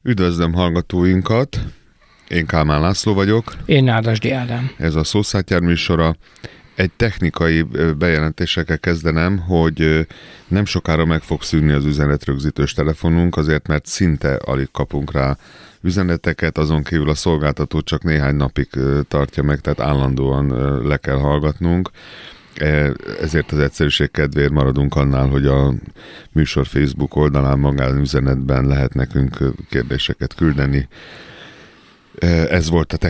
Üdvözlöm hallgatóinkat, én Kálmán László vagyok. Én Nádasdy Ádám. Ez a Szószátyár műsora. Egy technikai bejelentésekkel kezdenem, hogy nem sokára meg fog szűnni az üzenetrögzítős telefonunk, azért mert szinte alig kapunk rá üzeneteket, azon kívül a szolgáltató csak néhány napig tartja meg, tehát állandóan le kell hallgatnunk. Ezért az egyszerűség kedvéért maradunk annál, hogy a műsor Facebook oldalán magánüzenetben lehet nekünk kérdéseket küldeni. Ez volt a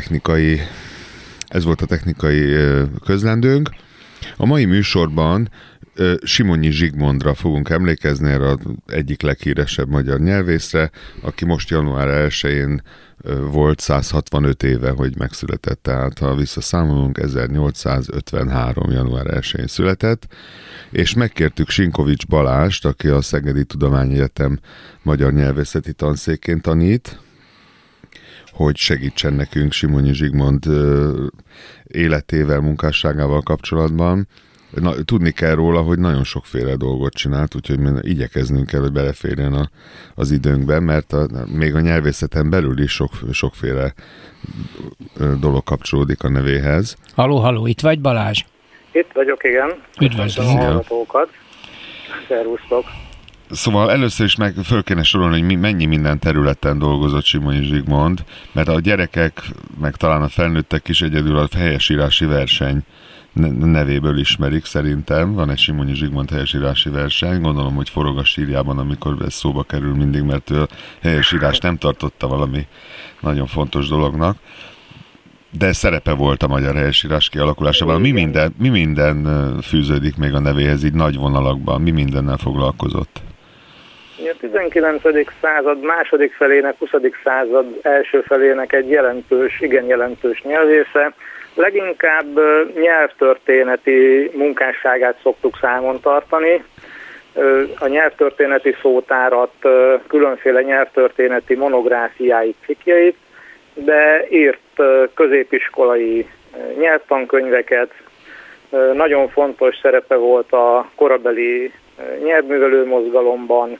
technikai közlendőnk. A mai műsorban Simonyi Zsigmondra fogunk emlékezni, erre az egyik leghíresebb magyar nyelvészre, aki most január 1-én volt 165 éve, hogy megszületett, tehát ha visszaszámolunk, 1853. január 1-én született, és megkértük Sinkovics Balást, aki a Szegedi Tudományegyetem magyar nyelvészeti tanszékén tanít, hogy segítsen nekünk Simonyi Zsigmond életével, munkásságával kapcsolatban. Tudni kell róla, hogy nagyon sokféle dolgot csinált, úgyhogy igyekeznünk kell, hogy beleférjen az időnkbe, mert még a nyelvészeten belül is sokféle dolog kapcsolódik a nevéhez. Halló, itt vagy, Balázs? Itt vagyok, igen. Üdvözlöm. A hallgatókat. Szervusztok. Szóval először is föl kéne sorolni, hogy mennyi minden területen dolgozott Simonyi Zsigmond, mert a gyerekek, meg talán a felnőttek is egyedül a helyesírási verseny nevéből ismerik szerintem. Van egy Simonyi Zsigmond helyesírási verseny, gondolom, hogy forog a sírjában, amikor ez szóba kerül mindig, mert ő a helyesírást nem tartotta valami nagyon fontos dolognak. De szerepe volt a magyar helyesírás kialakulásában. Mi minden fűződik még a nevéhez így nagy vonalakban? Mi mindennel foglalkozott? A 19. század második felének, 20. század első felének egy igen jelentős nyelvésze. Leginkább nyelvtörténeti munkásságát szoktuk számon tartani. A nyelvtörténeti szótárat, különféle nyelvtörténeti monográfiáit, cikkjeit, de írt középiskolai nyelvtankönyveket. Nagyon fontos szerepe volt a korabeli nyelvművelő mozgalomban.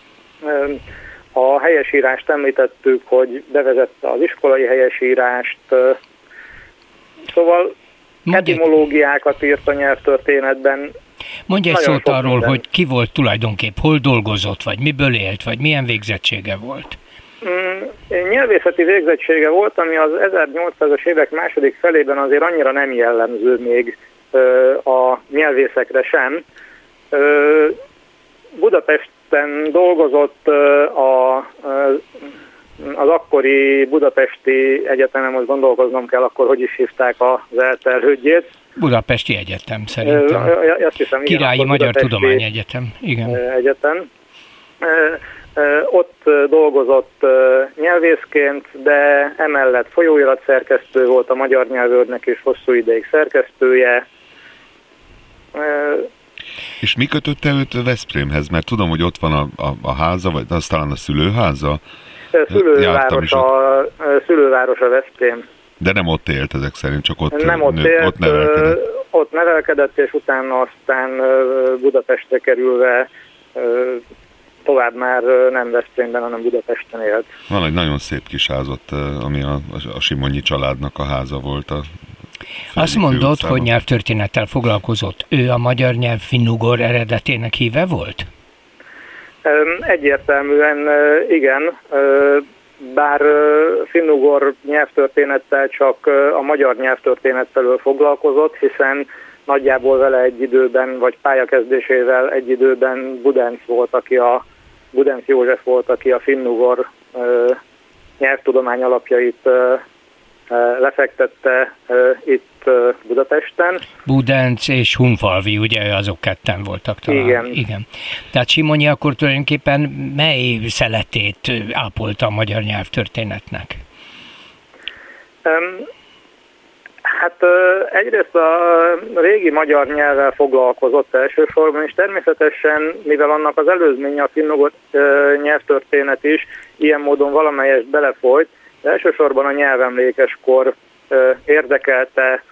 A helyesírást említettük, hogy bevezette az iskolai helyesírást. Szóval etimológiákat írt a nyelvtörténetben. Mondj egy szót arról, hogy ki volt tulajdonképp, hol dolgozott, vagy miből élt, vagy milyen végzettsége volt? Nyelvészeti végzettsége volt, ami az 1800-as évek második felében azért annyira nem jellemző még a nyelvészekre sem. Budapesten dolgozott az akkori budapesti egyetemen, most gondolkoznom kell akkor, hogy is hívták az elterhődjét. Budapesti Egyetem szerintem. Azt hiszem, Királyi Magyar Tudományegyetem. Igen. Egyetem. Ott dolgozott nyelvészként, de emellett folyóiratszerkesztő volt, a Magyar Nyelvőrnek és hosszú ideig szerkesztője. És mi kötötte őt Veszprémhez? Mert tudom, hogy ott van a háza, vagy az talán a szülőháza? Szülővárosa Veszprém. De nem ott élt ezek szerint, csak ott nevelkedett. Ott nevelkedett, és utána aztán Budapestre kerülve tovább már nem Veszprémben, hanem Budapesten élt. Van egy nagyon szép kis házat, ami a Simonyi családnak a háza volt. Azt mondod, hogy nyelvtörténettel foglalkozott. Ő a magyar nyelv finnugor eredetének híve volt? Egyértelműen igen, bár finnugor nyelvtörténettel csak a magyar nyelvtörténettel foglalkozott, hiszen nagyjából vele egy időben, vagy pályakezdésével egy időben Budenc József volt, aki a finnugor nyelvtudomány alapjait lefektette itt Budapesten. Budenc és Hunfalvi, ugye azok ketten voltak talán. Igen. Tehát Simonyi akkor tulajdonképpen mely szeletét ápolta a magyar nyelvtörténetnek? Hát egyrészt a régi magyar nyelvvel foglalkozott elsősorban, és természetesen, mivel annak az előzménye a finnugor nyelvtörténet is, ilyen módon valamelyest belefolyt, de elsősorban a nyelvemlékeskor érdekelte,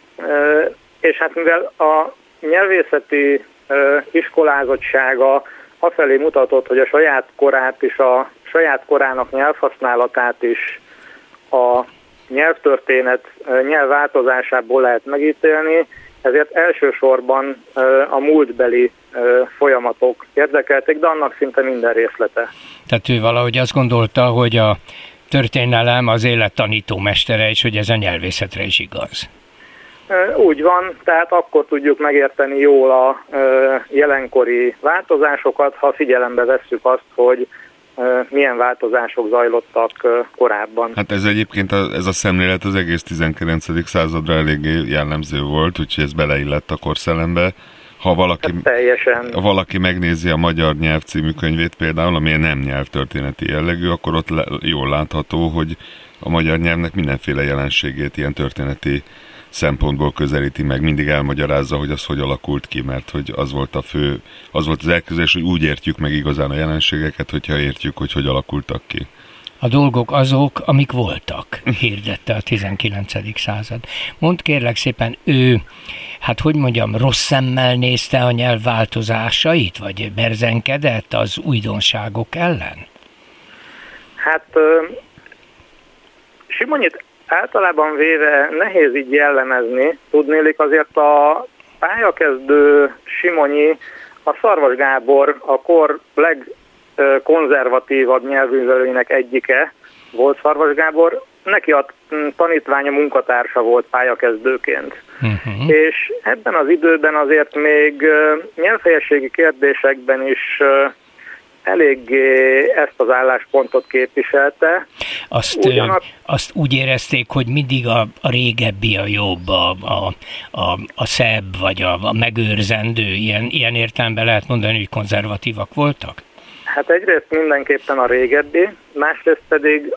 és hát mivel a nyelvészeti iskolázottsága afelé mutatott, hogy a saját korát és a saját korának nyelvhasználatát is a nyelvtörténet nyelvváltozásából lehet megítélni, ezért elsősorban a múltbeli folyamatok érdekelték, de annak szinte minden részlete. Tehát ő valahogy azt gondolta, hogy a történelem az élet tanítómestere, és hogy ez a nyelvészetre is igaz. Úgy van, tehát akkor tudjuk megérteni jól a jelenkori változásokat, ha figyelembe vesszük azt, hogy milyen változások zajlottak korábban. Hát ez egyébként ez a szemlélet az egész 19. századra eléggé jellemző volt, úgyhogy ez beleillett a korszellembe. Ha valaki megnézi a Magyar Nyelv című könyvét például, ami nem nyelvtörténeti jellegű, akkor ott jól látható, hogy a magyar nyelvnek mindenféle jelenségét ilyen történeti szempontból közelíti meg, mindig elmagyarázza, hogy az hogy alakult ki, mert hogy az volt az elképzelés, hogy úgy értjük meg igazán a jelenségeket, hogyha értjük, hogy alakultak ki. A dolgok azok, amik voltak, hirdette a 19. század. Mondd kérlek szépen, ő, rossz szemmel nézte a nyelv változásait, vagy berzenkedett az újdonságok ellen? Simonyit általában véve nehéz így jellemezni. Tudnélik, azért a pályakezdő Simonyi, a Szarvas Gábor a kor legkonzervatívabb nyelvművelőinek egyike volt Szarvas Gábor. Neki a tanítványa munkatársa volt pályakezdőként. És ebben az időben azért még nyelvhelyességi kérdésekben is eléggé ezt az álláspontot képviselte. Azt úgy érezték, hogy mindig a régebbi a jobb, a szebb, vagy a megőrzendő, ilyen értelemben lehet mondani, hogy konzervatívak voltak? Hát egyrészt mindenképpen a régebbi, másrészt pedig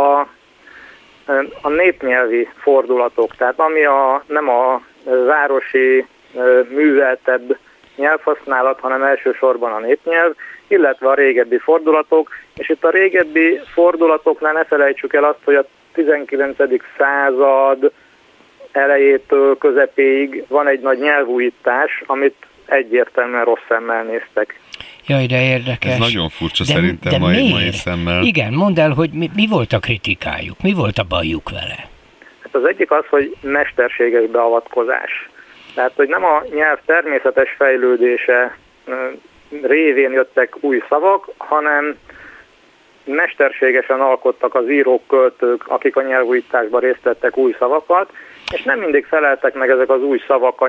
a népnyelvi fordulatok, tehát ami nem a városi műveltebb nyelvhasználat, hanem elsősorban a népnyelv, illetve a régebbi fordulatok, és itt a régebbi fordulatoknál ne felejtsük el azt, hogy a 19. század elejétől közepéig van egy nagy nyelvújítás, amit egyértelműen rossz szemmel néztek. Jaj, de érdekes. Ez nagyon furcsa szerintem mai szemmel. Igen, mondd el, hogy mi volt a kritikájuk, mi volt a bajuk vele? Hát az egyik az, hogy mesterséges beavatkozás. Tehát, hogy nem a nyelv természetes fejlődése révén jöttek új szavak, hanem mesterségesen alkottak az írók, költők, akik a nyelvújításban részt vettek új szavakat, és nem mindig feleltek meg ezek az új szavak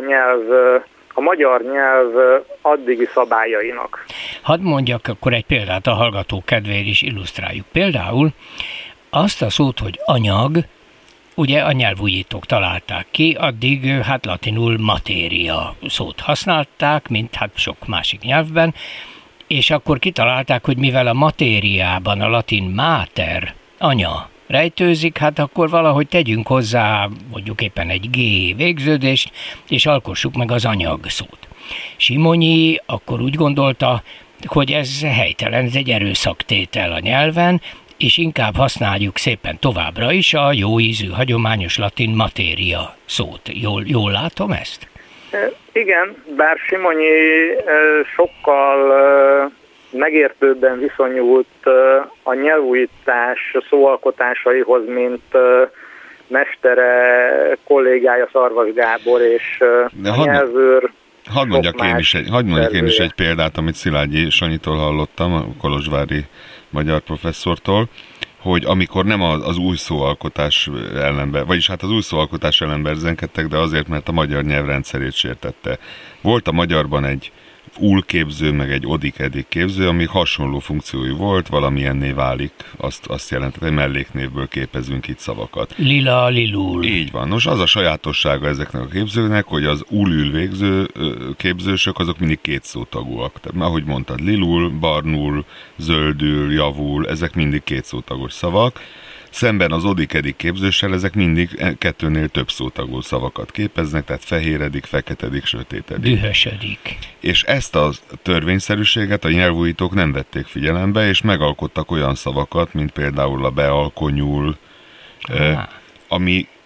a magyar nyelv addigi szabályainak. Hadd mondjak akkor egy példát, a hallgató kedvéért is illusztráljuk. Például azt a szót, hogy anyag, ugye a nyelvújítók találták ki, addig latinul matéria szót használták, mint sok másik nyelvben, és akkor kitalálták, hogy mivel a matériában a latin mater, anya rejtőzik, akkor valahogy tegyünk hozzá mondjuk éppen egy G végződést, és alkossuk meg az anyag szót. Simonyi akkor úgy gondolta, hogy ez helytelen, ez egy erőszaktétel a nyelven, és inkább használjuk szépen továbbra is a jó ízű, hagyományos latin matéria szót. Jól látom ezt? Igen, bár Simonyi sokkal megértőbben viszonyult a nyelvújítás szóalkotásaihoz, mint mestere, kollégája Szarvas Gábor és a nyelvőr. Hadd mondjak én is egy példát, amit Szilágyi Sanyitól hallottam, a kolozsvári magyar professzortól, hogy amikor nem az új szóalkotás ellenben, vagyis az új szóalkotás ellen berzenkedtek, de azért, mert a magyar nyelvrendszerét sértette. Volt a magyarban egy ul-képző, meg egy odik-edik képző, ami hasonló funkciójú volt, valamilyenné válik, azt jelentett, hogy melléknévből képezünk itt szavakat. Lila, lilul. Így van. Nos, az a sajátossága ezeknek a képzőnek, hogy az ul-ül végző képzősök, azok mindig kétszótagúak. Tehát, ahogy mondtad, lilul, barnul, zöldül, javul, ezek mindig kétszótagos szavak. Szemben az odik-edik képzőssel ezek mindig kettőnél több szótagú szavakat képeznek, tehát fehéredik, feketedik, sötétedik. Dühösödik. És ezt a törvényszerűséget a nyelvújítók nem vették figyelembe, és megalkottak olyan szavakat, mint például a bealkonyul, ami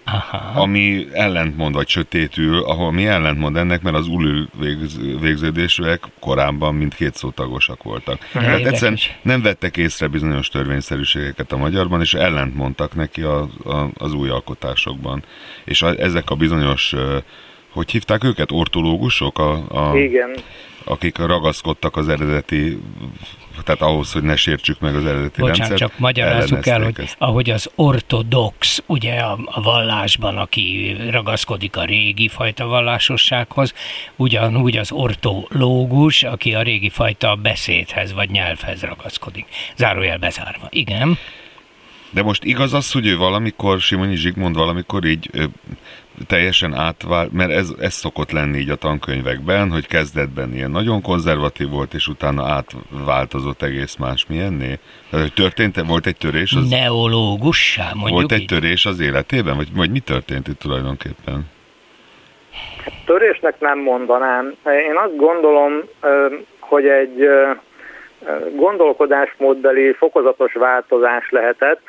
ami ellentmond, vagy sötétül, ahol mi ellentmond ennek, mert az ULÜ végződésűek korábban mindkét szótagosak voltak. Tehát egyszerűen nem vettek észre bizonyos törvényszerűségeket a magyarban, és ellentmondtak neki az új alkotásokban. És ezek a bizonyos, hogy hívták őket? Ortológusok? Igen. Akik ragaszkodtak az eredeti, tehát ahhoz, hogy ne sértsük meg az eredeti rendszert. Csak magyarázzuk el, hogy ahogy az ortodox, ugye a vallásban, aki ragaszkodik a régi fajta vallásossághoz, ugyanúgy az ortológus, aki a régi fajta beszédhez vagy nyelvhez ragaszkodik. Zárójel bezárva. Igen. De most igaz az, hogy ő valamikor, Simonyi Zsigmond valamikor így teljesen átvált, mert ez szokott lenni így a tankönyvekben, hogy kezdetben ilyen nagyon konzervatív volt, és utána átváltozott egész más milyenné? Tehát, hogy volt egy törés? Neológussá, mondjuk. Volt egy törés az életében? Vagy mi történt itt tulajdonképpen? Törésnek nem mondanám. Én azt gondolom, hogy egy gondolkodásmódbeli fokozatos változás lehetett.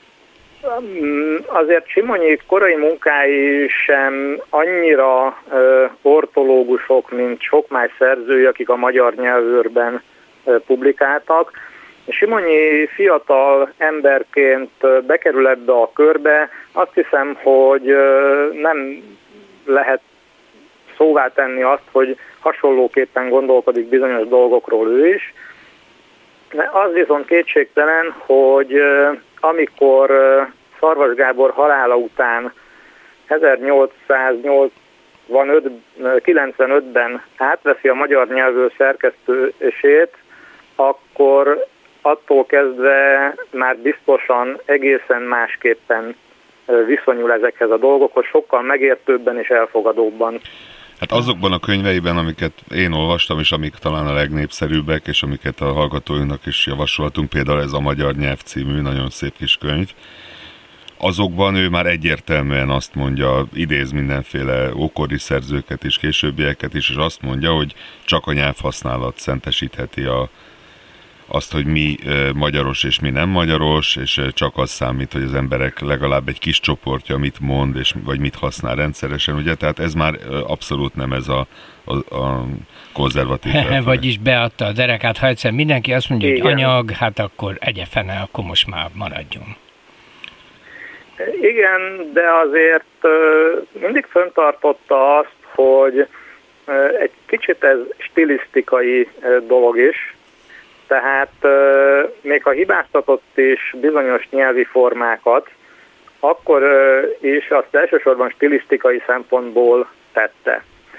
Azért Simonyi korai munkái sem annyira ortológusok, mint sok más szerzői, akik a magyar nyelvőrben publikáltak. Simonyi fiatal emberként bekerül ebbe a körbe. Azt hiszem, hogy nem lehet szóvá tenni azt, hogy hasonlóképpen gondolkodik bizonyos dolgokról ő is. Az viszont kétségtelen, hogy amikor Szarvas Gábor halála után 1895-ben átveszi a magyar nyelvő szerkesztését, akkor attól kezdve már biztosan egészen másképpen viszonyul ezekhez a dolgokhoz, sokkal megértőbben és elfogadóbban. Hát azokban a könyveiben, amiket én olvastam, és amik talán a legnépszerűbbek, és amiket a hallgatóinknak is javasoltunk, például ez a Magyar Nyelv című nagyon szép kis könyv, azokban ő már egyértelműen azt mondja, idéz mindenféle ókori szerzőket és későbbieket is, és azt mondja, hogy csak a nyelvhasználat szentesítheti azt, hogy mi magyaros és mi nem magyaros, és csak az számít, hogy az emberek legalább egy kis csoportja mit mond, vagy mit használ rendszeresen, ugye? Tehát ez már abszolút nem ez a konzervatív. Vagyis beadta a derekát, ha egyszer mindenki azt mondja, igen, hogy anyag, hát akkor egye fene, akkor most már maradjon. Igen, de azért mindig fenntartotta azt, hogy egy kicsit ez stilisztikai dolog is, tehát még ha hibáztatott is bizonyos nyelvi formákat, akkor is azt elsősorban stilisztikai szempontból tette.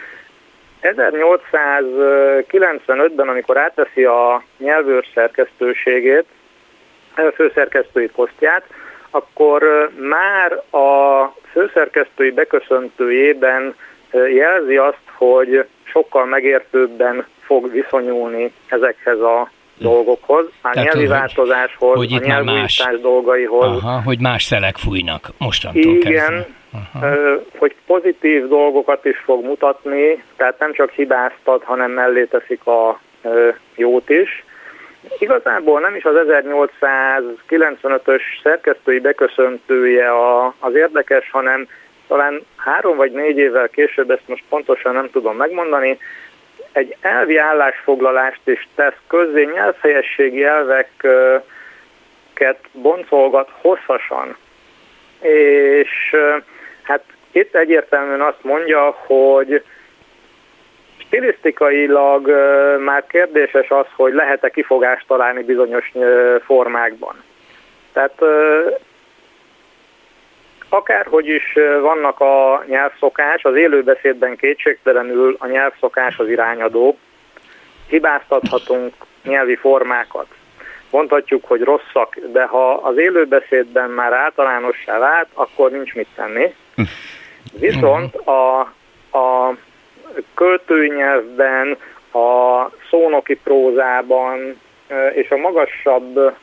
1895-ben, amikor átveszi a nyelvőr szerkesztőségét, főszerkesztői posztját, akkor már a főszerkesztői beköszöntőjében jelzi azt, hogy sokkal megértőbben fog viszonyulni ezekhez a dolgokhoz, a nyelvi változáshoz, a nyelvújítás dolgaihoz. Aha, hogy más szelek fújnak mostantól igen, hogy pozitív dolgokat is fog mutatni, tehát nem csak hibáztat, hanem mellé teszik a jót is. Igazából nem is az 1895-ös szerkesztői beköszöntője az érdekes, hanem talán 3 vagy 4 évvel később, ezt most pontosan nem tudom megmondani, egy elvi állásfoglalást is tesz közzé, nyelvhelyességi elveket boncolgat hosszasan. És hát itt egyértelműen azt mondja, hogy stilisztikailag már kérdéses az, hogy lehet-e kifogást találni bizonyos formákban. Tehát akárhogy is vannak a nyelvszokás, az élőbeszédben kétségtelenül a nyelvszokás az irányadó. Hibáztathatunk nyelvi formákat. Mondhatjuk, hogy rosszak, de ha az élőbeszédben már általánossá vált, akkor nincs mit tenni. Viszont a költői nyelvben, a szónoki prózában és a magasabbnak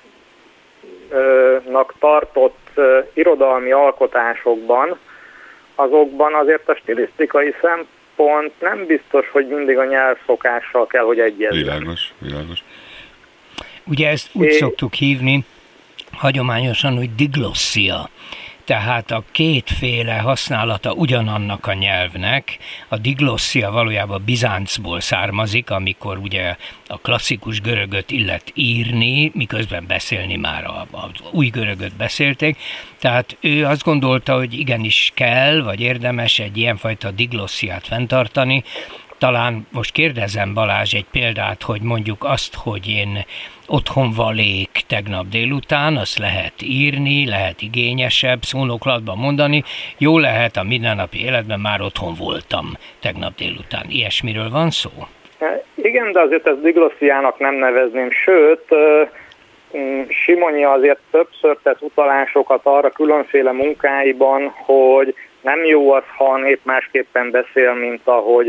tartott irodalmi alkotásokban, azokban azért a stilisztikai szempont nem biztos, hogy mindig a nyelvszokással kell, hogy egyezzen. Világos. Ugye ezt úgy szoktuk hívni hagyományosan, hogy diglosszia. tehát a kétféle használata ugyanannak a nyelvnek. A diglosszia valójában Bizáncból származik, amikor ugye a klasszikus görögöt illet írni, miközben beszélni már az új görögöt beszélték. Tehát ő azt gondolta, hogy igenis kell, vagy érdemes egy ilyenfajta diglossziát fenntartani. Talán most kérdezem Balázs egy példát, hogy mondjuk azt, hogy én otthon valék tegnap délután, azt lehet írni, lehet igényesebb szónoklatban mondani, jó lehet a mindennapi életben már otthon voltam tegnap délután. Ilyesmiről van szó? Igen, de azért ezt diglossziának nem nevezném, sőt, Simonyi azért többször tesz utalásokat arra különféle munkáiban, hogy nem jó az, ha a nép másképpen beszél, mint ahogy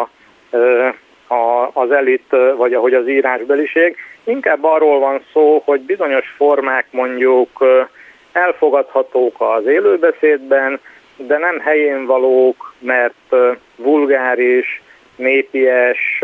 az elit, vagy ahogy az írásbeliség. Inkább arról van szó, hogy bizonyos formák mondjuk elfogadhatók az élőbeszédben, de nem helyén valók, mert vulgáris, népies,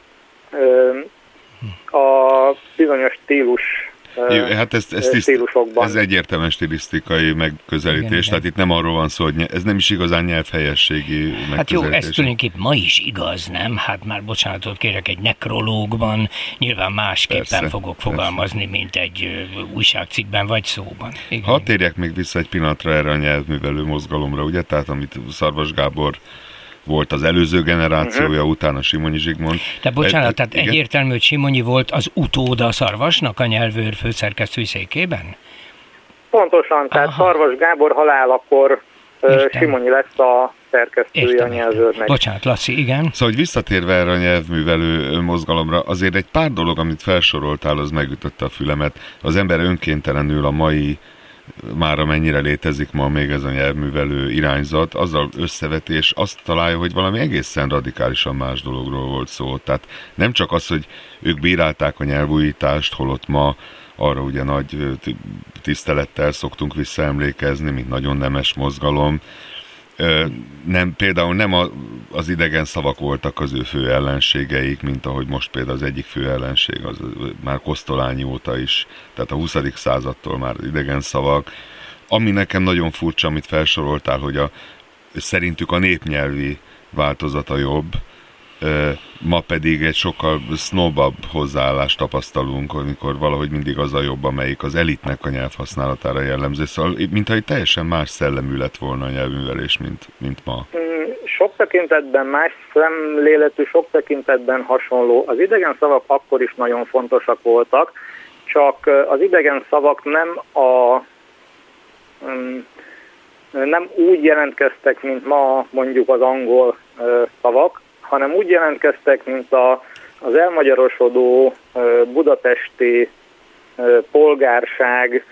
a bizonyos stílus. Jó, hát ez egyértelműen stilisztikai megközelítés, igen. Tehát itt nem arról van szó, hogy ez nem is igazán nyelvhelyességi megközelítés. Hát jó, ez tulajdonképpen ma is igaz, nem? Hát már bocsánatot kérek, egy nekrológban nyilván másképpen fogok fogalmazni, mint egy újságcikkben vagy szóban. Igen. Hadd térjek még vissza egy pillanatra erre a nyelvművelő mozgalomra, ugye? Tehát amit Szarvas Gábor volt az előző generációja, utána Simonyi Zsigmond. De bocsánat, tehát egyértelmű, hogy Simonyi volt az utóda Szarvasnak a nyelvőr főszerkesztői székében? Pontosan, tehát Szarvas Gábor halálakor Simonyi lesz a szerkesztője a nyelvőrnek. Bocsánat, Laci, igen. Szóval, hogy visszatérve erre a nyelvművelő mozgalomra, azért egy pár dolog, amit felsoroltál, az megütötte a fülemet. Az ember önkéntelenül a mai, már amennyire létezik ma még ez a nyelvművelő irányzat, azzal összevetés azt találja, hogy valami egészen radikálisan más dologról volt szó. Tehát nem csak az, hogy ők bírálták a nyelvújítást, holott ma arra ugye nagy tisztelettel szoktunk visszaemlékezni, mint nagyon nemes mozgalom. Például nem az idegen szavak voltak az ő fő ellenségeik, mint ahogy most például az egyik fő ellenség, az már Kosztolányi óta is, tehát a 20. századtól már idegen szavak. Ami nekem nagyon furcsa, amit felsoroltál, hogy szerintük a népnyelvi változata jobb, ma pedig egy sokkal sznobabb hozzáállást tapasztalunk, amikor valahogy mindig az a jobb, amelyik az elitnek a nyelvhasználatára jellemző. Szóval, mintha egy teljesen más szellemű lett volna a nyelvművelés, mint ma. Sok tekintetben más szemléletű, sok tekintetben hasonló. Az idegen szavak akkor is nagyon fontosak voltak, csak az idegen szavak nem úgy jelentkeztek, mint ma mondjuk az angol szavak, hanem úgy jelentkeztek, mint az elmagyarosodó budapesti polgárság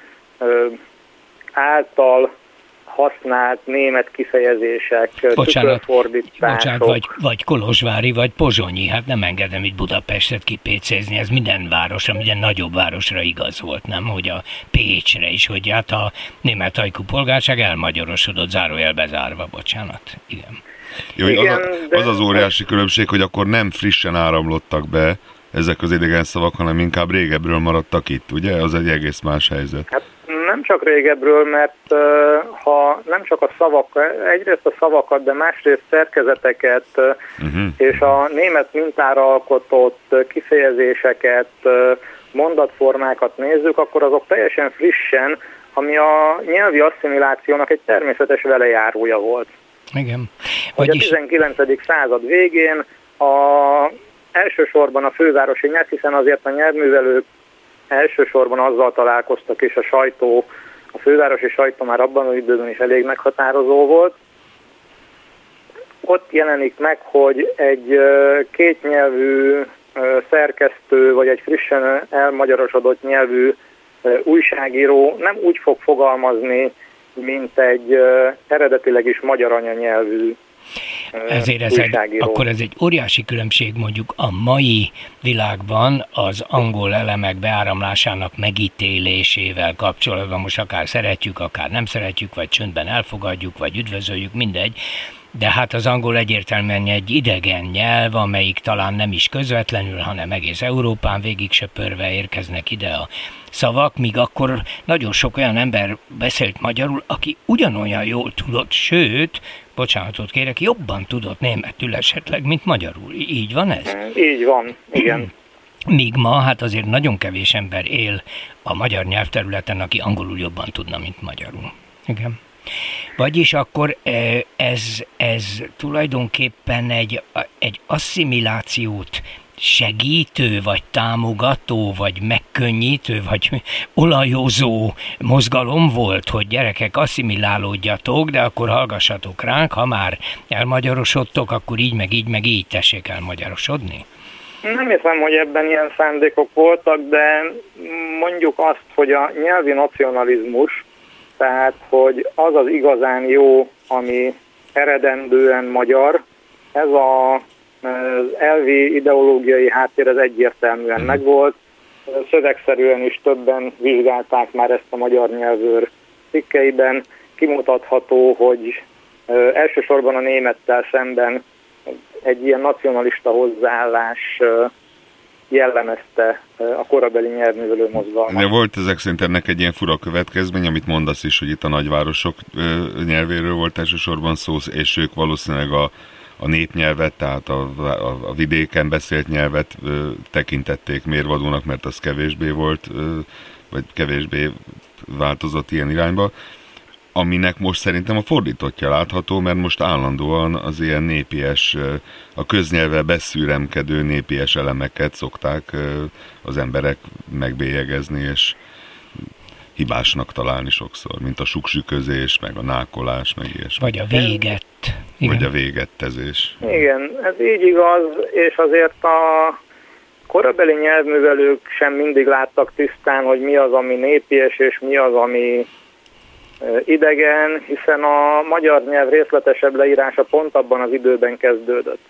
által használt német kifejezések, tükörfordítások. Vagy kolozsvári, vagy pozsonyi, hát nem engedem itt Budapestet kipécézni, ez minden városra, minden nagyobb városra igaz volt, nem? Hogy a Pécsre is, hogy hát a német ajkú polgárság elmagyarosodott, zárójelbe zárva, bocsánat. Igen. Jó, igen, az óriási különbség, hogy akkor nem frissen áramlottak be ezek az idegen szavak, hanem inkább régebről maradtak itt, ugye? Az egy egész más helyzet. Hát nem csak régebről, mert ha nem csak a szavak, egyrészt a szavakat, de másrészt szerkezeteket és a német mintára alkotott kifejezéseket, mondatformákat nézzük, akkor azok teljesen frissen, ami a nyelvi asszimilációnak egy természetes velejárója volt. Igen. Hogy a 19. század végén elsősorban a fővárosi nyelv, hiszen azért a nyelvművelők elsősorban azzal találkoztak, és a fővárosi sajtó már abban az időben is elég meghatározó volt. Ott jelenik meg, hogy egy kétnyelvű szerkesztő, vagy egy frissen elmagyarosodott nyelvű újságíró nem úgy fog fogalmazni, mint egy eredetileg is magyar anyanyelvű ezért akkor ez egy óriási különbség mondjuk a mai világban az angol elemek beáramlásának megítélésével kapcsolatban, most akár szeretjük, akár nem szeretjük, vagy csöndben elfogadjuk, vagy üdvözöljük, mindegy. de hát az angol egyértelműen egy idegen nyelv, amelyik talán nem is közvetlenül, hanem egész Európán végig söpörve érkeznek ide a szavak, míg akkor nagyon sok olyan ember beszélt magyarul, aki ugyanolyan jól tudott, sőt, bocsánatot kérek, jobban tudott németül esetleg, mint magyarul. Így van ez? Így van, igen. Míg ma, hát azért nagyon kevés ember él a magyar nyelvterületen, aki angolul jobban tudna, mint magyarul. Igen. Vagyis akkor ez tulajdonképpen egy asszimilációt segítő, vagy támogató, vagy megkönnyítő, vagy olajozó mozgalom volt, hogy gyerekek, asszimilálódjatok, de akkor hallgassatok ránk, ha már elmagyarosodtok, akkor így, meg így tessék elmagyarosodni? Nem hiszem, hogy ebben ilyen szándékok voltak, de mondjuk azt, hogy a nyelvi nacionalizmus, tehát, hogy az az igazán jó, ami eredendően magyar, ez az elvi ideológiai háttér ez egyértelműen megvolt. Szövegszerűen is többen vizsgálták már ezt a magyar nyelvőr cikkeiben. Kimutatható, hogy elsősorban a némettel szemben egy ilyen nacionalista hozzáállás jellemezte a korabeli nyelvművelő mozgalmat. De volt ezek szerint ennek egy ilyen fura következmény, amit mondasz is, hogy itt a nagyvárosok nyelvéről volt elsősorban szó, és ők valószínűleg a népnyelvet, tehát a vidéken beszélt nyelvet tekintették mérvadónak, mert az kevésbé volt, vagy kevésbé változott ilyen irányba, aminek most szerintem a fordítottja látható, mert most állandóan az ilyen népies, a köznyelvvel beszűremkedő népies elemeket szokták az emberek megbélyegezni, és hibásnak találni sokszor, mint a suksüközés, meg a nákolás, meg ilyesmi. Vagy a véget. Igen. Vagy a végettezés. Igen, ez így igaz, és azért a korabeli nyelvművelők sem mindig láttak tisztán, hogy mi az, ami népies, és mi az, ami idegen, hiszen a magyar nyelv részletesebb leírása pont abban az időben kezdődött.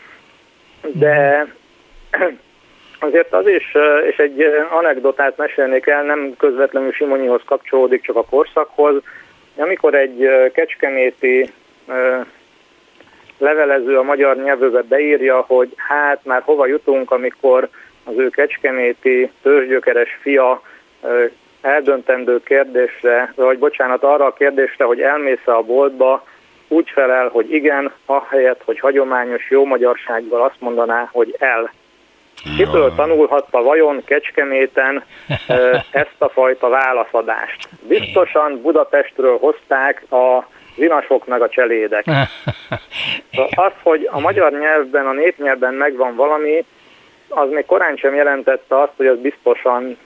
De azért az is, és egy anekdotát mesélnék el, nem közvetlenül Simonyihoz kapcsolódik, csak a korszakhoz. Amikor egy kecskeméti levelező a magyar nyelvőbe beírja, hogy hát már hova jutunk, amikor az ő kecskeméti törzsgyökeres fia eldöntendő kérdésre, vagy bocsánat, arra a kérdésre, hogy elmész-e a boltba, úgy felel, hogy igen, ahelyett, hogy hagyományos jó magyarsággal azt mondaná, hogy el. Kitől tanulhatta vajon Kecskeméten ezt a fajta válaszadást? Biztosan Budapestről hozták a zinasok meg a cselédek. Az, hogy a magyar nyelvben, a népnyelvben megvan valami, az még korán sem jelentette azt, hogy az biztosan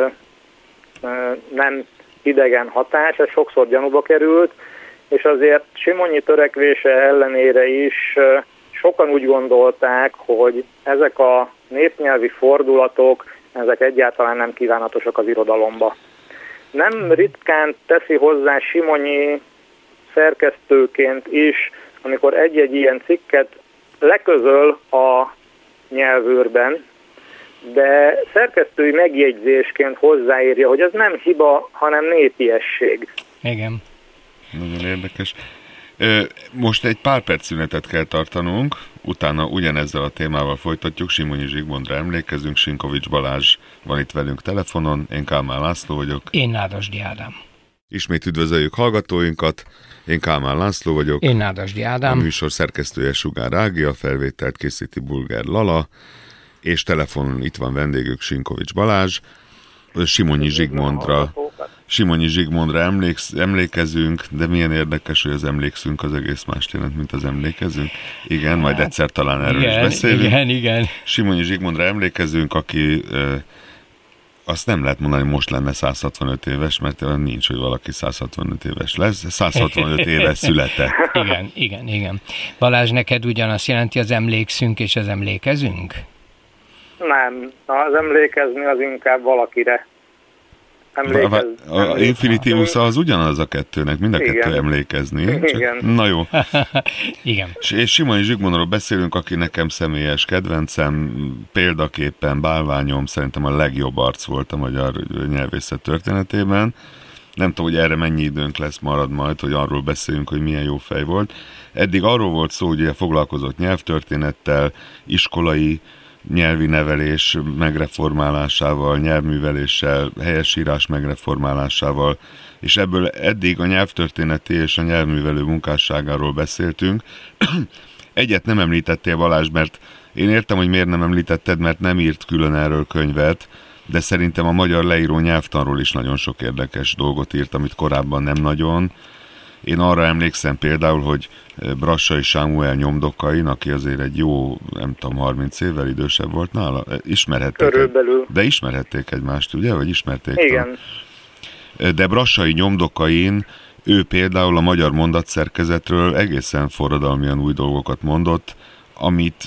nem idegen hatás, ez sokszor gyanúba került, és azért Simonyi törekvése ellenére is sokan úgy gondolták, hogy ezek a népnyelvi fordulatok, ezek egyáltalán nem kívánatosak az irodalomba. Nem ritkán teszi hozzá Simonyi szerkesztőként is, amikor egy-egy ilyen cikket leközöl a nyelvőrben, de szerkesztői megjegyzésként hozzáírja, hogy ez nem hiba, hanem népiesség. Igen. Nagyon érdekes. Most egy pár perc szünetet kell tartanunk, utána ugyanezzel a témával folytatjuk. Simonyi Zsigmondra emlékezünk, Sinkovics Balázs van itt velünk telefonon, én Kálmán László vagyok. Én Nádasdy Ádám. Ismét üdvözöljük hallgatóinkat, én Kálmán László vagyok. Én Nádasdy Ádám. A műsor szerkesztője Sugár Ági, a felvételt készíti Bulgár Lala, és telefonon itt van vendégük Sinkovics Balázs. Simonyi Zsigmondra emlékezünk, de milyen érdekes, hogy az emlékszünk az egész mást jelent, mint az emlékezünk. Igen, majd egyszer talán erről is beszélünk. Igen. Simonyi Zsigmondra emlékezünk, aki azt nem lehet mondani, hogy most lenne 165 éves, mert olyan nincs, hogy valaki 165 éves lesz. 165 éves született. Igen. Balázs, neked ugyanazt jelenti az emlékszünk és az emlékezünk? Nem, az emlékezni az inkább valakire. A infinitívusz az ugyanaz a kettőnek, mind a kettő emlékezni. Igen. Na jó. Igen. És Simonyi Zsigmondról beszélünk, aki nekem személyes kedvencem, példaképpen, bálványom, szerintem a legjobb arc volt a magyar nyelvészet történetében, Nem tudom, hogy erre mennyi időnk marad majd, hogy arról beszéljünk, hogy milyen jó fej volt. Eddig arról volt szó, hogy foglalkozott nyelvtörténettel, iskolai nyelvi nevelés megreformálásával, nyelvműveléssel, helyesírás megreformálásával, és ebből eddig a nyelvtörténeti és a nyelvművelő munkásságáról beszéltünk. Egyet nem említettél, Balázs, mert én értem, hogy miért nem említetted, mert nem írt külön erről könyvet, de szerintem a magyar leíró nyelvtanról is nagyon sok érdekes dolgot írt, amit korábban nem nagyon. Én arra emlékszem például, hogy Brassai Sámuel nyomdokain, aki azért egy jó, nem tudom, 30 évvel idősebb volt nála, ismerhették. Körülbelül. De ismerhették egymást, ugye? Vagy ismerték? Igen. De Brassai nyomdokain ő például a magyar mondatszerkezetről egészen forradalmian új dolgokat mondott, amit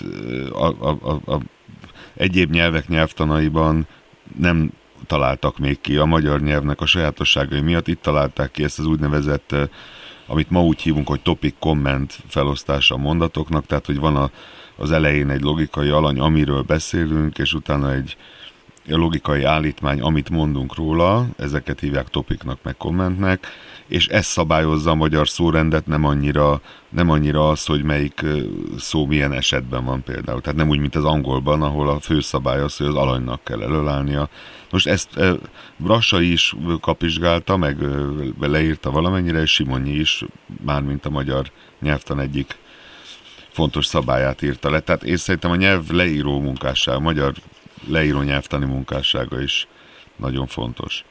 a egyéb nyelvek nyelvtanaiban nem találtak még ki a magyar nyelvnek a sajátosságai miatt. Itt találták ki ezt az úgynevezett, amit ma úgy hívunk, hogy topic comment felosztása a mondatoknak, tehát hogy van az elején egy logikai alany, amiről beszélünk, és utána egy logikai állítmány, amit mondunk róla, ezeket hívják topiknak meg kommentnek, és ez szabályozza a magyar szórendet, nem annyira az, hogy melyik szó milyen esetben van például. Tehát nem úgy, mint az angolban, ahol a főszabály az, hogy az alanynak kell előállnia. Most ezt Brassai is kapizsgálta, meg leírta valamennyire, és Simonyi is, mármint a magyar nyelvtan egyik fontos szabályát írta le. Tehát én szerintem a nyelv leíró munkássága, a magyar leíró nyelvtani munkássága is nagyon fontos.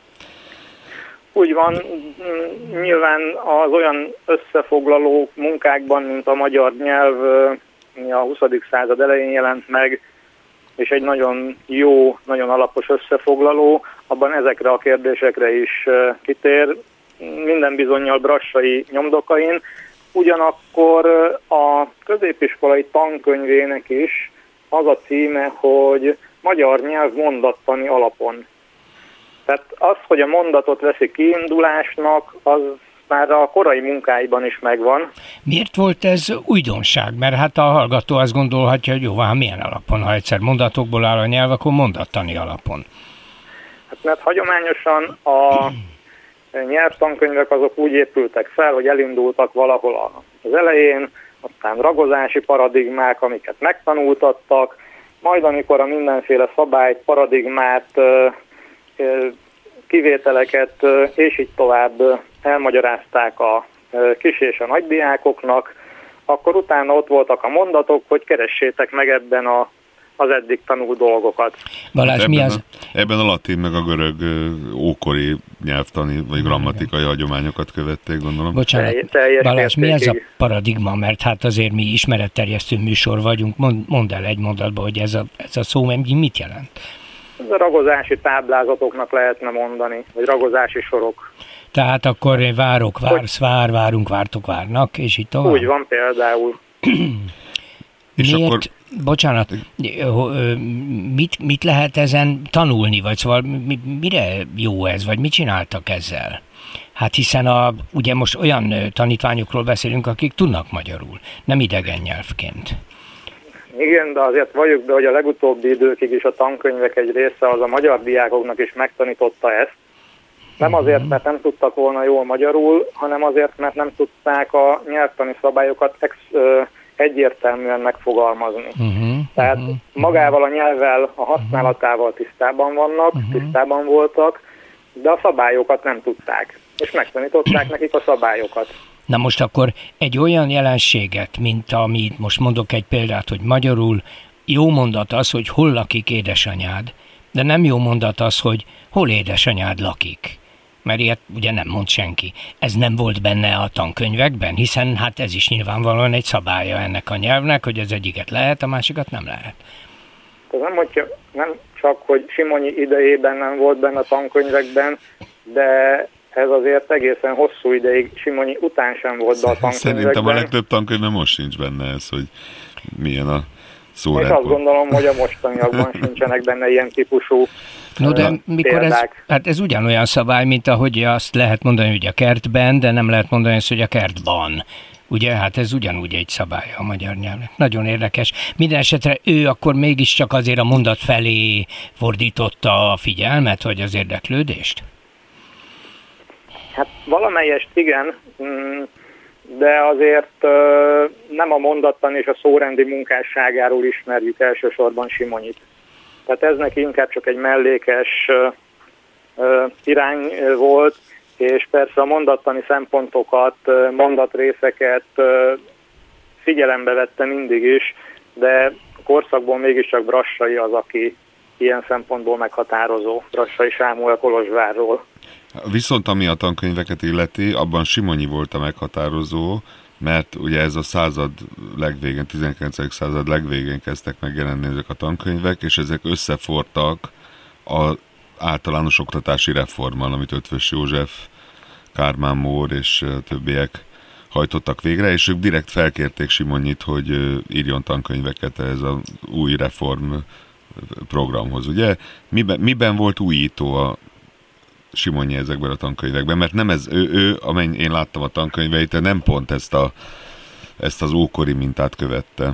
Úgy van, nyilván az olyan összefoglaló munkákban, mint a magyar nyelv, a 20. század elején jelent meg, és egy nagyon jó, nagyon alapos összefoglaló, abban ezekre a kérdésekre is kitér, minden bizonnyal Brassai nyomdokain. Ugyanakkor a középiskolai tankönyvének is az a címe, hogy magyar nyelv mondattani alapon. Tehát az, hogy a mondatot veszi kiindulásnak, az már a korai munkáiban is megvan. Miért volt ez újdonság? Mert hát a hallgató azt gondolhatja, hogy jó, hát milyen alapon? Ha egyszer mondatokból áll a nyelv, akkor mondattani alapon. Hát mert hagyományosan a nyelvtankönyvek azok úgy épültek fel, hogy elindultak valahol az elején, aztán ragozási paradigmák, amiket megtanultattak, majd amikor a mindenféle szabályt, paradigmát, kivételeket és így tovább elmagyarázták a kis és a nagydiákoknak, akkor utána ott voltak a mondatok, hogy keressétek meg ebben az eddig tanult dolgokat. Balázs, mi az? Ebben a latin meg a görög ókori nyelvtani vagy grammatikai hagyományokat követték, gondolom. Bocsánat, Balázs, mi ez a paradigma? Mert hát azért mi ismeretterjesztő műsor vagyunk. Mondd el egy mondatban, hogy ez a szó mit jelent? Ez a ragozási táblázatoknak lehetne mondani, vagy ragozási sorok. Tehát akkor várok, vársz, várunk, vártok, várnak, és így tovább? Úgy van például. És miért, akkor... bocsánat, mit lehet ezen tanulni, vagy szóval mire jó ez, vagy mit csináltak ezzel? Hát hiszen ugye most olyan tanítványokról beszélünk, akik tudnak magyarul, nem idegen nyelvként. Igen, de azért valljuk be, hogy a legutóbbi időkig is a tankönyvek egy része az a magyar diákoknak is megtanította ezt. Nem azért, mert nem tudtak volna jól magyarul, hanem azért, mert nem tudták a nyelvtani szabályokat egyértelműen megfogalmazni. Tehát magával a nyelvvel, a használatával tisztában vannak, tisztában voltak, de a szabályokat nem tudták. És megtanították nekik a szabályokat. Na most akkor egy olyan jelenséget, mint amit most mondok egy példát, hogy magyarul jó mondat az, hogy hol lakik édesanyád, de nem jó mondat az, hogy hol édesanyád lakik. Mert ilyet ugye nem mond senki. Ez nem volt benne a tankönyvekben, hiszen hát ez is nyilvánvalóan egy szabálya ennek a nyelvnek, hogy az egyiket lehet, a másikat nem lehet. Ez nem csak, hogy Simonyi idejében nem volt benne a tankönyvekben, de ez azért egészen hosszú ideig Simonyi után sem volt be a tankönyvekben. Szerintem a legtöbb tankönyvben most sincs benne ez, hogy milyen a szórendben. És azt gondolom, hogy a mostaniakban sincsenek benne ilyen típusú no, de mikor hát ez ugyanolyan szabály, mint ahogy azt lehet mondani, hogy a kertben, de nem lehet mondani azt, hogy a kertban. Ugye, hát ez ugyanúgy egy szabálya a magyar nyelvnek. Nagyon érdekes. Minden esetre ő akkor mégiscsak azért a mondat felé fordította a figyelmet, vagy az érdeklődést? Hát valamelyest igen, de azért nem a mondattan és a szórendi munkásságáról ismerjük elsősorban Simonyit. Tehát ez neki inkább csak egy mellékes irány volt, és persze a mondattani szempontokat, mondatrészeket figyelembe vette mindig is, de a korszakból mégiscsak Brassai az, aki ilyen szempontból meghatározó, Brassai Sámuel Kolozsvárról. Viszont ami a tankönyveket illeti, abban Simonyi volt a meghatározó, mert ugye ez a század legvégén, 19. század legvégén kezdtek megjelenni ezek a tankönyvek, és ezek összefortak az általános oktatási reformmal, amit Eötvös József, Kármán Mór és többiek hajtottak végre, és ők direkt felkérték Simonyit, hogy írjon tankönyveket ez az új reform programhoz. Ugye miben volt újító a Simonyi ezekben a tankönyvekben? Mert nem ez, ő amennyi én láttam a tankönyveit, nem pont ezt az ókori mintát követte.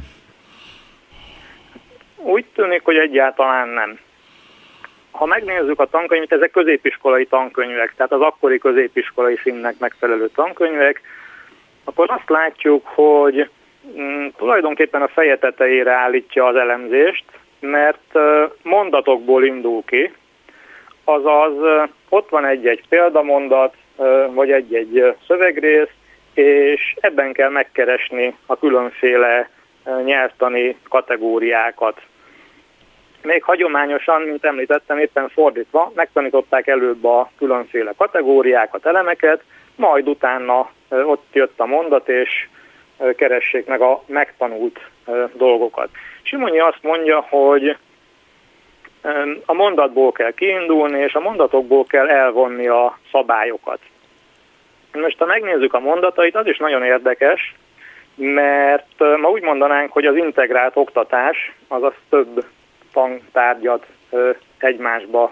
Úgy tűnik, hogy egyáltalán nem. Ha megnézzük a tankönyvet, ezek középiskolai tankönyvek, tehát az akkori középiskolai színnek megfelelő tankönyvek, akkor azt látjuk, hogy tulajdonképpen a feje tetejére állítja az elemzést, mert mondatokból indul ki, azaz ott van egy-egy példamondat, vagy egy-egy szövegrész, és ebben kell megkeresni a különféle nyelvtani kategóriákat. Még hagyományosan, mint említettem, éppen fordítva, megtanították előbb a különféle kategóriákat, elemeket, majd utána ott jött a mondat, és keressék meg a megtanult dolgokat. Simonyi azt mondja, hogy a mondatból kell kiindulni, és a mondatokból kell elvonni a szabályokat. Most, ha megnézzük a mondatait, az is nagyon érdekes, mert ma úgy mondanánk, hogy az integrált oktatás, azaz több tantárgyat egymásba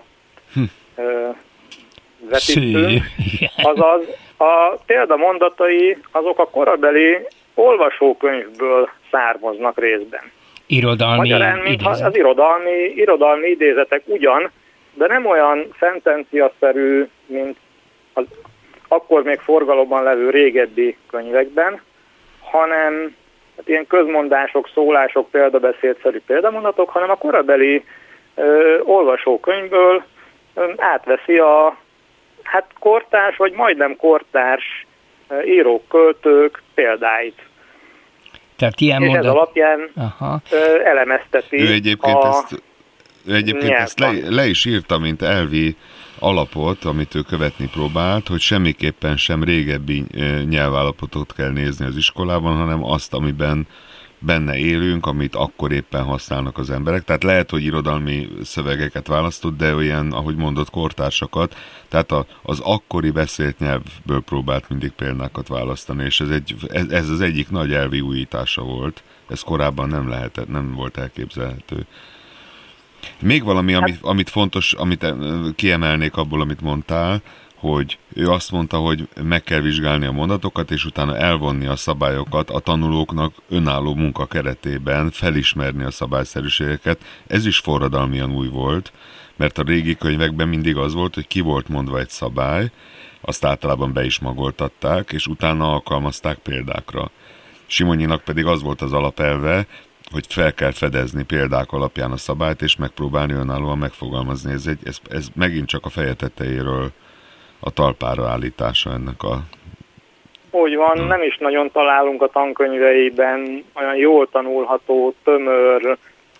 vetítünk. Azaz a példamondatai azok a korabeli olvasókönyvből származnak részben. Irodalmi idézet. Az irodalmi idézetek ugyan, de nem olyan szentenciaszerű, mint az akkor még forgalomban levő régebbi könyvekben, hanem hát ilyen közmondások, szólások, példabeszédszerű példamondatok, hanem a korabeli olvasókönyvből átveszi a kortárs vagy majdnem kortárs írók, költők példáit. Tehát ilyen és ez alapján elemezteti ő egyébként ezt le is írta, mint elvi alapot, amit ő követni próbált, hogy semmiképpen sem régebbi nyelvállapotot kell nézni az iskolában, hanem azt, amiben benne élünk, amit akkor éppen használnak az emberek. Tehát lehet, hogy irodalmi szövegeket választott, de olyan, ahogy mondott, kortársakat. Tehát az akkori beszélt nyelvből próbált mindig példákat választani, és ez az egyik nagy elvi újítása volt. Ez korábban nem volt elképzelhető. Még valami, amit fontos, amit kiemelnék abból, amit mondtál, hogy ő azt mondta, hogy meg kell vizsgálni a mondatokat, és utána elvonni a szabályokat a tanulóknak önálló munka keretében, felismerni a szabályszerűségeket. Ez is forradalmian új volt, mert a régi könyvekben mindig az volt, hogy ki volt mondva egy szabály, azt általában be is magoltatták, és utána alkalmazták példákra. Simonyinak pedig az volt az alapelve, hogy fel kell fedezni példák alapján a szabályt, és megpróbálni önállóan megfogalmazni. Ez megint csak a feje tetejéről a talpára állítása ennek a... Úgy van, nem is nagyon találunk a tankönyveiben olyan jól tanulható, tömör,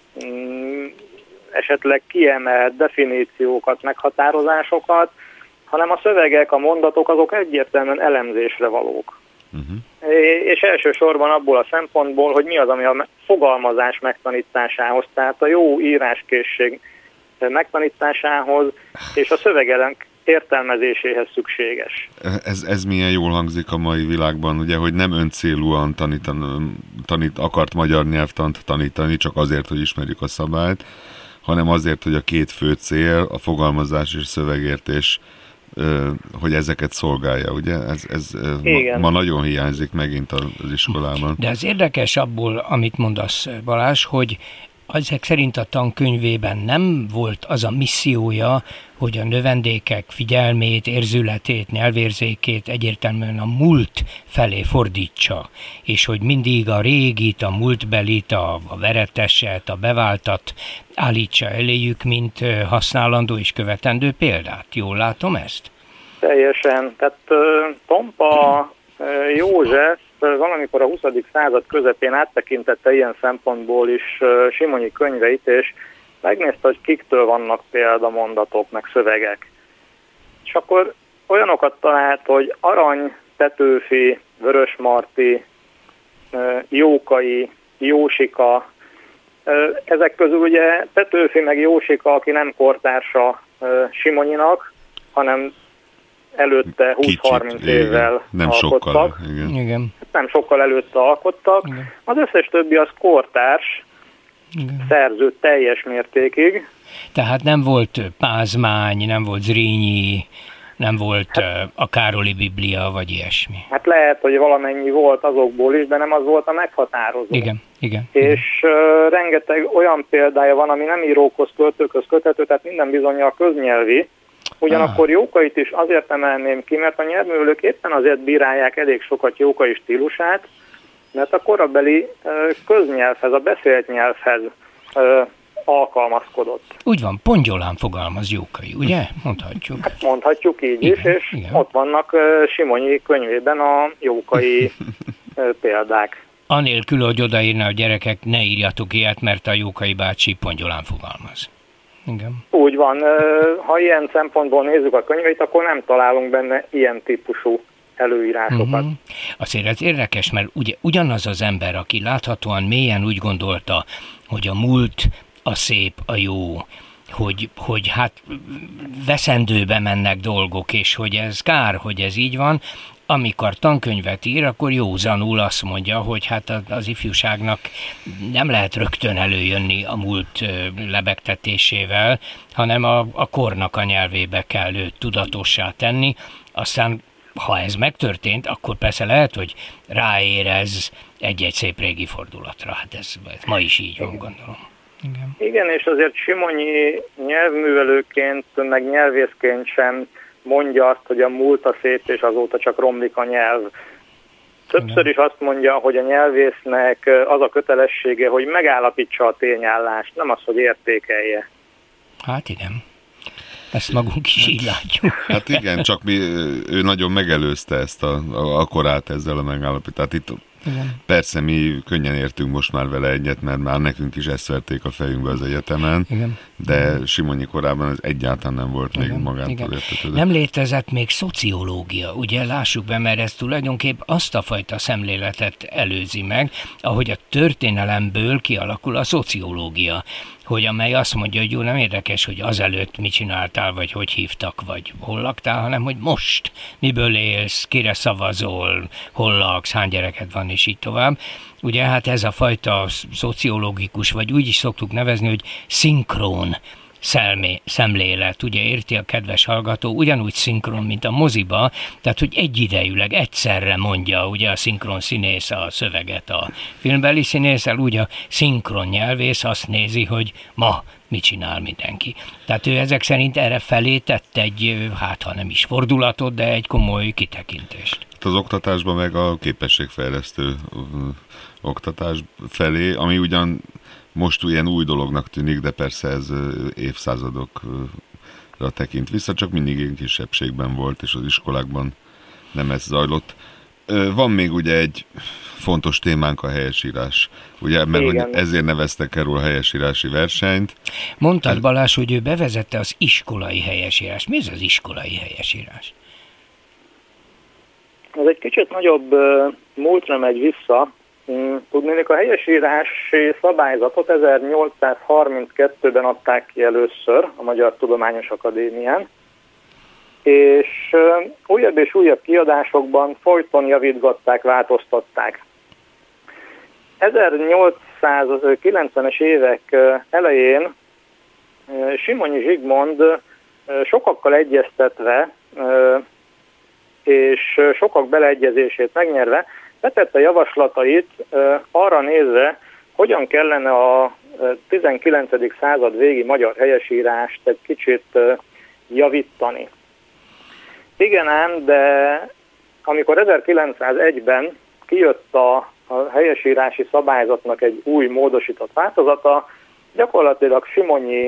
esetleg kiemelt definíciókat, meghatározásokat, hanem a szövegek, a mondatok azok egyértelműen elemzésre valók. És elsősorban abból a szempontból, hogy mi az, ami a fogalmazás megtanításához, tehát a jó íráskészség megtanításához és a szövegelem értelmezéséhez szükséges. Ez milyen jól hangzik a mai világban, ugye, hogy nem öncélúan akart magyar nyelvtant tanítani, csak azért, hogy ismerjük a szabályt, hanem azért, hogy a két fő cél, a fogalmazás és a szövegértés, hogy ezeket szolgálja, ugye? Ez ma nagyon hiányzik megint az iskolában. De az érdekes abból, amit mondasz, Balázs, hogy ezek szerint a tankönyvében nem volt az a missziója, hogy a növendékek figyelmét, érzületét, nyelvérzékét egyértelműen a múlt felé fordítsa, és hogy mindig a régit, a múltbelit, a vereteset, a beváltat állítsa eléjük, mint használandó és követendő példát. Jól látom ezt? Teljesen. Tehát Tompa József valamikor a 20. század közepén áttekintette ilyen szempontból is Simonyi könyveit, és megnézte, hogy kiktől vannak példamondatok, meg szövegek. És akkor olyanokat talált, hogy Arany, Petőfi, Vörösmarty, Jókai, Jósika. Ezek közül ugye Petőfi meg Jósika, aki nem kortársa Simonyinak, hanem előtte 20-30 évvel nem alkottak. Sokkal, igen. Nem sokkal előtte alkottak. Igen. Az összes többi az kortárs, Igen. szerző teljes mértékig. Tehát nem volt Pázmány, nem volt Zrínyi, nem volt a Károli Biblia, vagy ilyesmi. Hát lehet, hogy valamennyi volt azokból is, de nem az volt a meghatározó. Igen. És rengeteg olyan példája van, ami nem írókhoz, költőkhöz köthető, tehát minden bizonnyal köznyelvi. Ugyanakkor Jókait is azért emelném ki, mert a nyelvművelők éppen azért bírálják elég sokat Jókai stílusát, mert a korabeli köznyelvhez, a beszélt nyelvhez alkalmazkodott. Úgy van, pongyolán fogalmaz Jókai, ugye? Mondhatjuk. Hát mondhatjuk így Igen, is, és igen. ott vannak Simonyi könyvében a Jókai példák. Anélkül, hogy odaírna a gyerekek, ne írjatok ilyet, mert a Jókai bácsi pongyolán fogalmaz. Igen. Úgy van, ha ilyen szempontból nézzük a könyveit, akkor nem találunk benne ilyen típusú előírásokat. Azért ez érdekes, mert ugye ugyanaz az ember, aki láthatóan mélyen úgy gondolta, hogy a múlt a szép, a jó, hogy hát veszendőbe mennek dolgok, és hogy ez kár, hogy ez így van, amikor tankönyvet ír, akkor józanul azt mondja, hogy hát az ifjúságnak nem lehet rögtön előjönni a múlt lebegtetésével, hanem a kornak a nyelvébe kell őt tudatossá tenni. Aztán, ha ez megtörtént, akkor persze lehet, hogy ráérez egy-egy szép régi fordulatra. Hát ez ma is így van, gondolom. Igen, és azért Simonyi nyelvművelőként, meg nyelvészként sem mondja azt, hogy a múlt a szép, és azóta csak romlik a nyelv. Többször is azt mondja, hogy a nyelvésznek az a kötelessége, hogy megállapítsa a tényállást, nem az, hogy értékelje. Hát igen. Ezt magunk is így látjuk. Hát igen, csak ő nagyon megelőzte ezt a korát ezzel a megállapítást. Itt persze mi könnyen értünk most már vele egyet, mert már nekünk is ezt verték a fejünkbe az egyetemen, igen. De Simonyi korában ez egyáltalán nem volt még magától értetődő. Nem létezett még szociológia, ugye lássuk be, mert ez tulajdonképp azt a fajta szemléletet előzi meg, ahogy a történelemből kialakul a szociológia, hogy amely azt mondja, hogy jó, nem érdekes, hogy azelőtt mit csináltál, vagy hogy hívtak, vagy hol laktál, hanem hogy most miből élsz, kire szavazol, hol laksz, hány gyereked van, és így tovább. Ugye hát ez a fajta szociológikus, vagy úgy is szoktuk nevezni, hogy szinkron szemlélet, ugye érti a kedves hallgató, ugyanúgy szinkron, mint a moziba, tehát hogy egyidejűleg, egyszerre mondja ugye a szinkron színész a szöveget a filmbeli színésszel, úgy a szinkron nyelvész azt nézi, hogy ma mit csinál mindenki. Tehát ő ezek szerint erre felé tett egy, hát ha nem is fordulatot, de egy komoly kitekintést. Az oktatásban meg a képességfejlesztő oktatás felé, ami ugyan most ilyen új dolognak tűnik, de persze ez évszázadokra tekint vissza, csak mindig ilyen kisebbségben volt, és az iskolákban nem ez zajlott. Van még ugye egy fontos témánk, a helyesírás. Ugye, mert hogy ezért neveztek erről a helyesírási versenyt. Mondtad, Balázs, hogy ő bevezette az iskolai helyesírást. Mi ez az iskolai helyesírás? Ez egy kicsit nagyobb múltra megy vissza. Tudnék, a helyesírási szabályzatot 1832-ben adták ki először a Magyar Tudományos Akadémián, és újabb kiadásokban folyton javítgatták, változtatták. 1890-es évek elején Simonyi Zsigmond sokakkal egyeztetve és sokak beleegyezését megnyerve betette javaslatait arra nézve, hogyan kellene a 19. század végi magyar helyesírást egy kicsit javítani. Igen ám, de amikor 1901-ben kijött a helyesírási szabályzatnak egy új módosított változata, gyakorlatilag Simonyi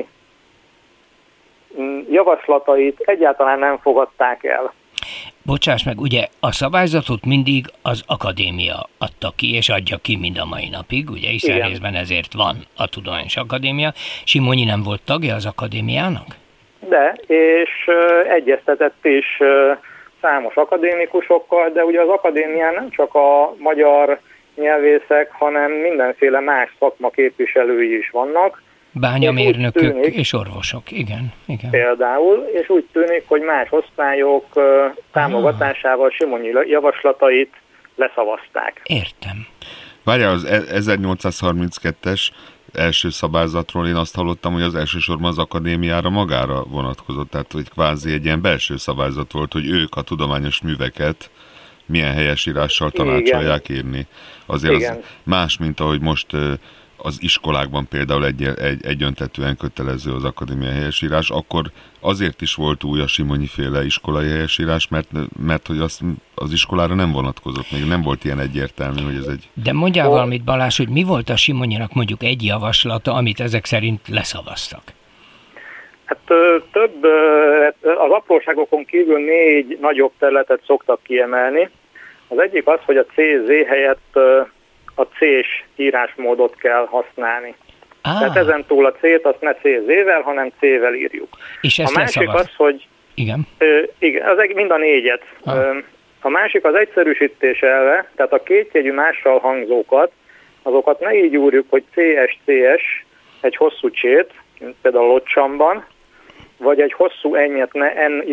javaslatait egyáltalán nem fogadták el. Bocsáss meg, ugye a szabályzatot mindig az akadémia adta ki, és adja ki mind a mai napig, ugye, hiszen részben ezért van a Tudományos Akadémia. Simonyi nem volt tagja az akadémiának? De, és egyeztetett is számos akadémikusokkal, de ugye az akadémián nem csak a magyar nyelvészek, hanem mindenféle más szakma képviselői is vannak. Bányamérnökök és orvosok, igen. Például, és úgy tűnik, hogy más osztályok támogatásával Simonyi javaslatait leszavazták. Értem. Várjál, az 1832-es első szabályzatról én azt hallottam, hogy az elsősorban az akadémiára magára vonatkozott, tehát hogy kvázi egy ilyen belső szabályzat volt, hogy ők a tudományos műveket milyen helyesírással tanácsolják írni. Azért az más, mint ahogy most az iskolákban például egyöntetűen kötelező az akadémiai helyesírás, akkor azért is volt új a Simonyi-féle iskolai helyesírás, mert hogy az iskolára nem vonatkozott, még nem volt ilyen egyértelmű, hogy ez egy... De mondjál valamit, Balázs, hogy mi volt a Simonyinak mondjuk egy javaslata, amit ezek szerint leszavaztak? Hát több, az apróságokon kívül 4 nagyobb területet szoktak kiemelni. Az egyik az, hogy a CZ helyett a C-s írásmódot kell használni. Tehát ezen túl a C-t azt ne CZ-vel, hanem C-vel írjuk. És ezt a másik az, hogy... Igen. Igen, az mind a 4-et. A másik az egyszerűsítés elve, tehát a kétjegyű mással hangzókat, azokat ne így úrjuk, hogy CS, egy hosszú csét, mint például Locsamban, vagy egy hosszú ennyet ne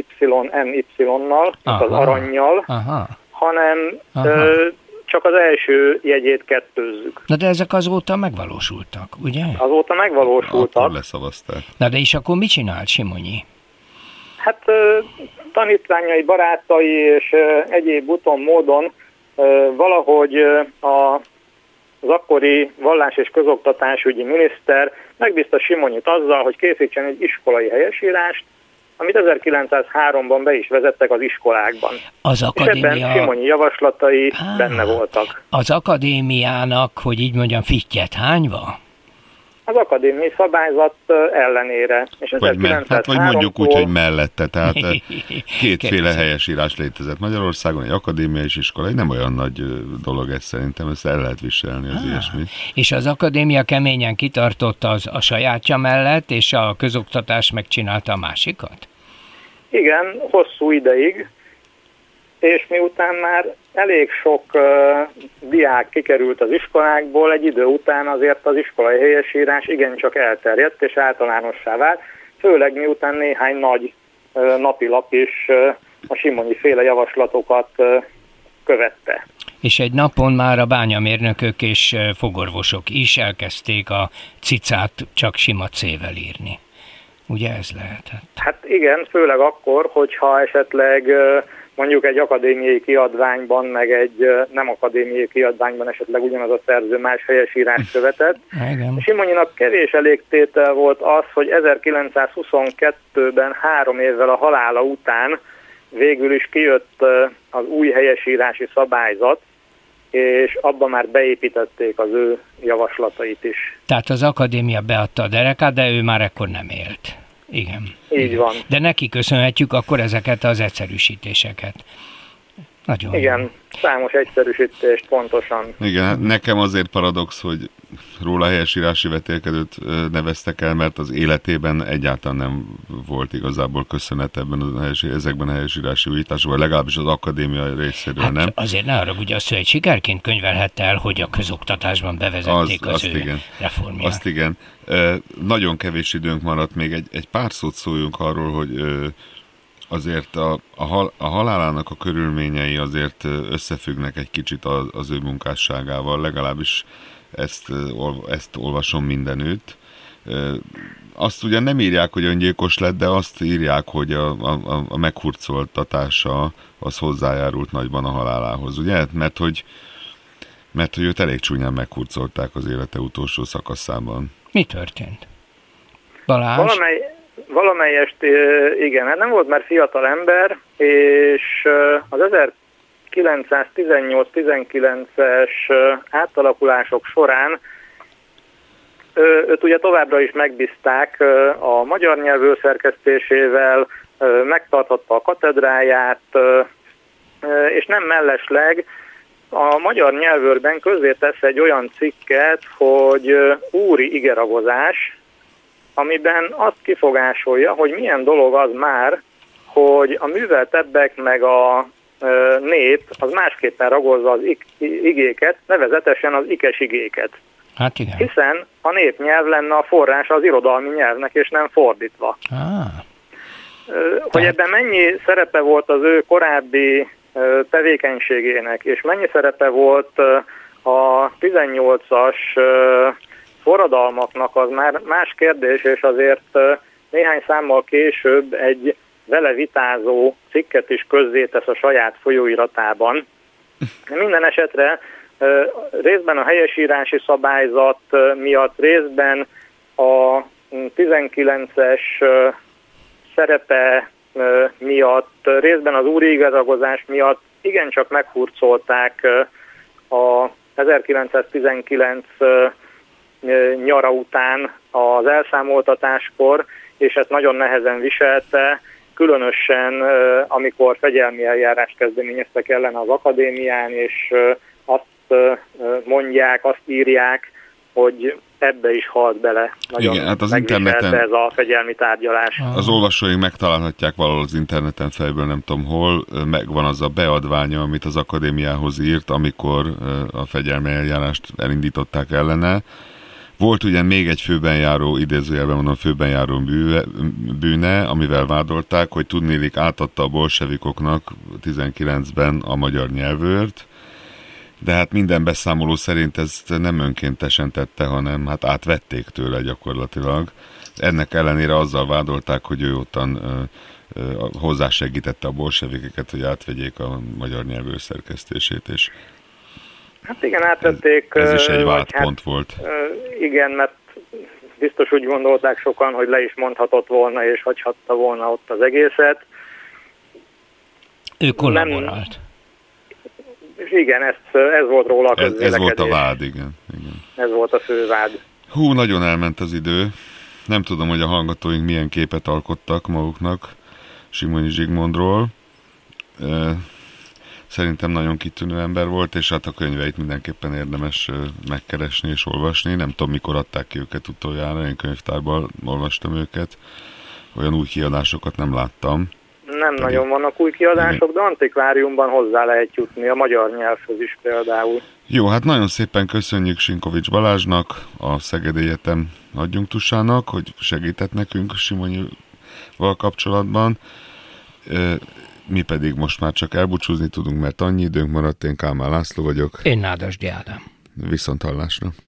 NY-nal, mint az arannyal, hanem csak az első jegyét kettőzzük. Na de ezek azóta megvalósultak, ugye? Azóta megvalósultak. Akkor leszavazták. Na de és akkor mit csinált Simonyi? Hát tanítványai, barátai és egyéb úton, módon valahogy az akkori vallás- és közoktatásügyi miniszter megbízta Simonyit azzal, hogy készítsen egy iskolai helyesírást, amit 1903-ban be is vezettek az iskolákban. Az akadémia... És ebben Simonyi javaslatai benne voltak. Az akadémiának, hogy így mondjam, fittyet hányva? Az akadémiai szabályzat ellenére. És vagy mondjuk úgy, hogy mellette, tehát kétféle helyesírás létezett Magyarországon, egy akadémiai és iskola, nem olyan nagy dolog ez szerintem, ezt el lehet viselni az ilyesmit. És az akadémia keményen kitartott a sajátja mellett, és a közoktatás megcsinálta a másikat? Igen, hosszú ideig, és miután már elég sok diák kikerült az iskolákból, egy idő után azért az iskolai helyesírás igencsak elterjedt és általánossá vált, főleg miután néhány nagy napilap is a Simonyi-féle javaslatokat követte. És egy napon már a bányamérnökök és fogorvosok is elkezdték a cicát csak sima C-vel írni. Ugye ez lehetett? Hát igen, főleg akkor, hogyha esetleg mondjuk egy akadémiai kiadványban, meg egy nem akadémiai kiadványban esetleg ugyanaz a szerző más helyesírást követett. Simonyinak kevés elégtétel volt az, hogy 1922-ben 3 évvel a halála után végül is kijött az új helyesírási szabályzat, és abban már beépítették az ő javaslatait is. Tehát az akadémia beadta a derekát, de ő már ekkor nem élt. Igen. Így van. De neki köszönhetjük akkor ezeket az egyszerűsítéseket. Nagyon igen, jó. Számos egyszerűsítést pontosan. Igen, nekem azért paradox, hogy róla helyesírási vetélkedőt neveztek el, mert az életében egyáltalán nem volt igazából köszönet ezekben a helyesírási újításban, legalábbis az akadémia részéről nem. Azért ne haragudj, azt, hogy egy sikerként könyvelhette el, hogy a közoktatásban bevezették az ő reformját. Azt igen. Nagyon kevés időnk maradt, még egy pár szót szóljunk arról, hogy azért a halálának a körülményei azért összefüggnek egy kicsit az ő munkásságával, legalábbis ezt olvasom mindenütt. Azt ugyan nem írják, hogy öngyilkos lett, de azt írják, hogy a meghurcoltatása az hozzájárult nagyban a halálához, ugye? Mert hogy őt elég csúnyán meghurcolták az élete utolsó szakaszában. Mi történt? Balázs? Valamelyest igen, hát nem volt már fiatal ember, és az 1918-19-es átalakulások során őt ugye továbbra is megbízták a magyar nyelvű szerkesztésével, megtarthatta a katedráját, és nem mellesleg a magyar nyelvőrben közzétesz egy olyan cikket, hogy úri igeragozás, amiben azt kifogásolja, hogy milyen dolog az már, hogy a műveltebbek meg a nép az másképpen ragozza az igéket, nevezetesen az ikes igéket. Hát igen. Hiszen a népnyelv lenne a forrása az irodalmi nyelvnek, és nem fordítva. Hogy ebben mennyi szerepe volt az ő korábbi tevékenységének, és mennyi szerepe volt a 18-as forradalmaknak, az már más kérdés, és azért néhány számmal később egy vele vitázó cikket is közzétesz a saját folyóiratában. Minden esetre részben a helyesírási szabályzat miatt, részben a 19-es szerepe miatt, részben az úri igeragozás miatt igencsak meghurcolták a 1919 nyara után az elszámoltatáskor, és ezt nagyon nehezen viselte, különösen amikor fegyelmi eljárást kezdeményeztek ellen az akadémián, és azt mondják, azt írják, hogy ebbe is halt bele. Nagyon igen, hát az interneten ez a fegyelmi tárgyalás. Az olvasóink megtalálhatják valahol az interneten, fejből nem tudom hol, megvan az a beadványa, amit az akadémiához írt, amikor a fegyelmi eljárást elindították ellene. Volt ugye még egy főben járó, idézőjelben mondom, főben járó bűne, amivel vádolták, hogy tudnélik átadta a bolsevikoknak 19-ben a magyar nyelvőrt, de hát minden beszámoló szerint ezt nem önkéntesen tette, hanem hát átvették tőle gyakorlatilag. Ennek ellenére azzal vádolták, hogy ő ottan hozzásegítette a bolsevikeket, hogy átvegyék a magyar nyelvű szerkesztését, és hát igen, átvették. Ez is egy vádpont volt. Igen, mert biztos úgy gondolták sokan, hogy le is mondhatott volna, és hagyhatta volna ott az egészet. Ő kollaborált. Igen, ez volt róla a közvélekedés. Ez volt a vád, igen. Ez volt a fő vád. Hú, nagyon elment az idő. Nem tudom, hogy a hallgatóink milyen képet alkottak maguknak Simonyi Zsigmondról. Szerintem nagyon kitűnő ember volt, és hát a könyveit mindenképpen érdemes megkeresni és olvasni. Nem tudom, mikor adták ki őket utoljára, én könyvtárban olvastam őket. Olyan új kiadásokat nem láttam. Nem nagyon vannak új kiadások, de antikváriumban hozzá lehet jutni, a magyar nyelvhöz is például. Jó, hát nagyon szépen köszönjük Sinkovics Balázsnak, a Szegedi Egyetem adjunktusának, hogy segített nekünk Simonyival kapcsolatban. Mi pedig most már csak elbúcsúzni tudunk, mert annyi időnk maradt. Én Kálmán László vagyok. Én Nádasdy Ádám. Viszonthallásra.